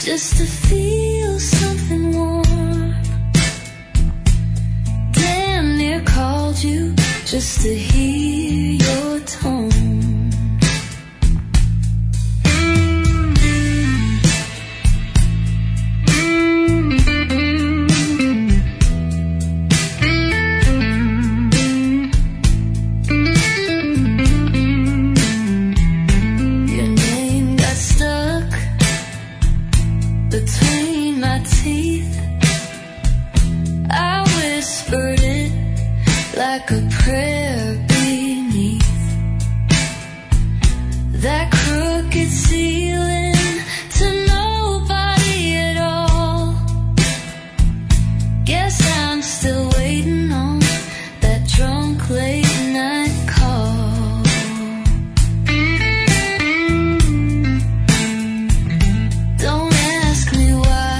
just to feel something warm. Damn near called you just to hear your tone. Like a prayer beneath that crooked ceiling to nobody at all. Guess I'm still waiting on that drunk late night call. Don't ask me why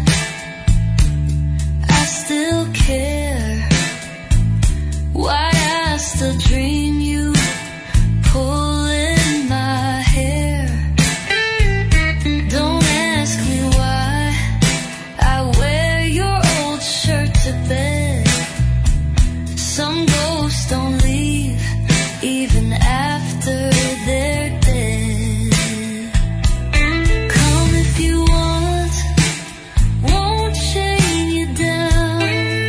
I still care, why I still dream you pulling my hair. Don't ask me why I wear your old shirt to bed. Some ghosts don't leave even after they're dead. Come if you want, won't chain you down.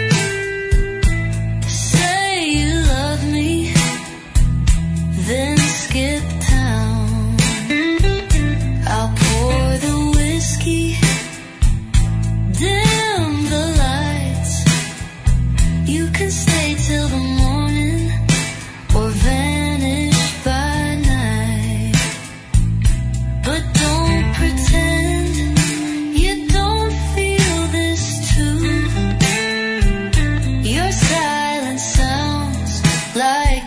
Then skip town. I'll pour the whiskey, dim the lights. You can stay till the morning or vanish by night. But don't pretend you don't feel this too. Your silence sounds like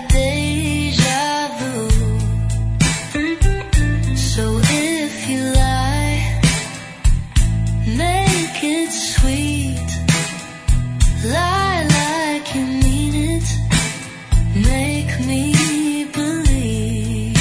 so if you lie, make it sweet. Lie like you mean it. Make me believe.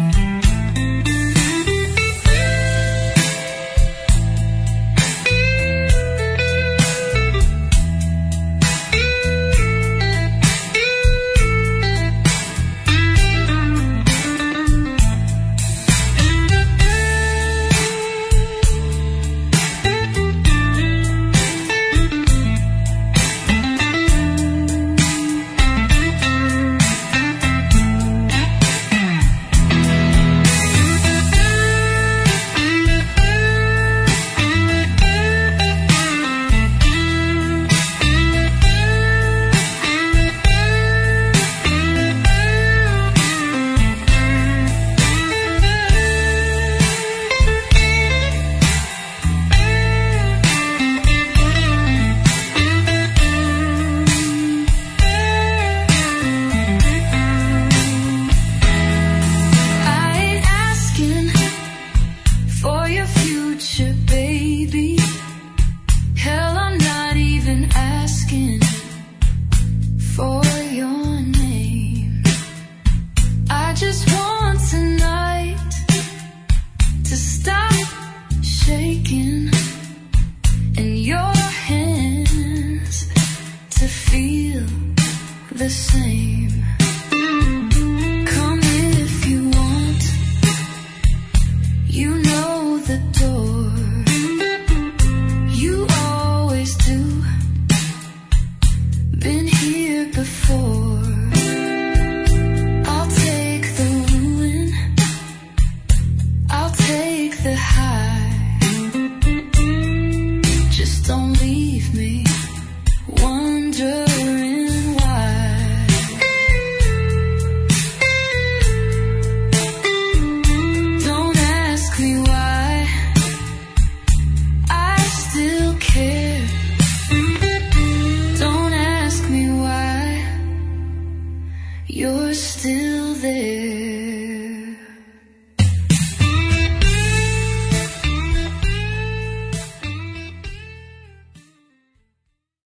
The same. Come if you want, you know the door. You always do. Been here before. I'll take the ruin, I'll take the high. Just don't leave me wondering why. Don't ask me why I still care. Don't ask me why you're still there.